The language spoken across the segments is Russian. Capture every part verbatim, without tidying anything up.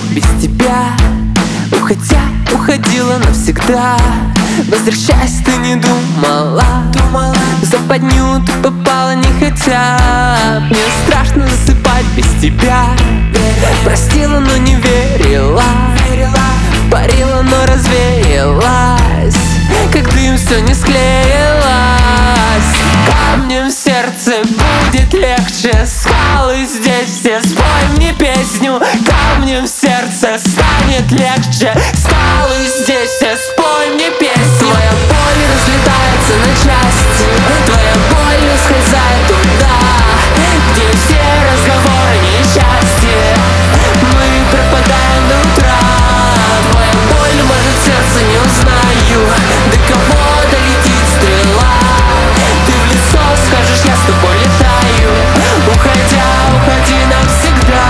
без тебя. Уходя, уходила навсегда. Возвращаясь, ты не думала, думала. В западню ты попала не хотя. Мне страшно засыпать без тебя. Простила, но не верила. Парила, но развеялась, как дым все не склеилось. Камнем в сердце будет легче. Скалы здесь все, спой мне песню. Камнем в сердце станет легче. Скалы здесь все, спой мне песню. Твоя боль разлетается на части. Твоя боль ускользает туда, где все разговоры несчастья. Мы пропадаем до утра. Твоя боль, может, сердце не узнаю. До кого долетит стрела? Ты в лицо скажешь, я с тобой летаю. Уходя, уходи навсегда.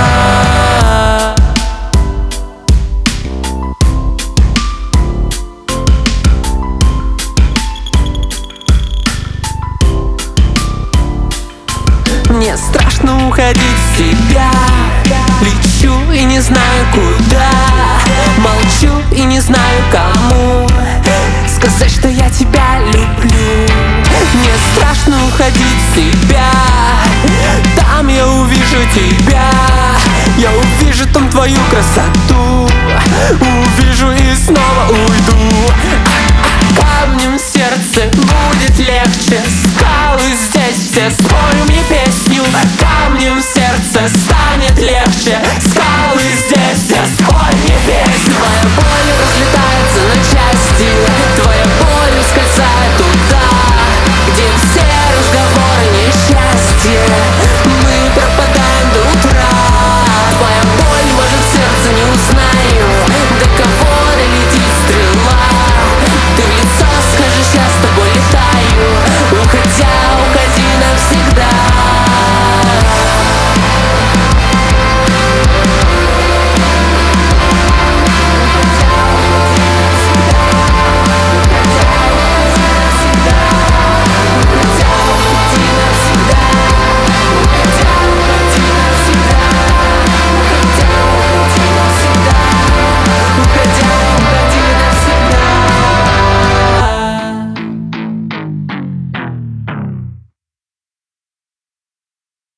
Мне страшно уходить в себя. Лечу и не знаю куда. Молчу и не знаю кому сказать, что я тебя люблю. Мне страшно уходить в себя. Там я увижу тебя. Я увижу там твою красоту. Увижу и снова уйду. Камнем в сердце будет легче. Скалы здесь все, спой мне песню. Камнем в сердце станет легче. Скалы здесь все, спой мне песню. Твоя боль разлетается на части.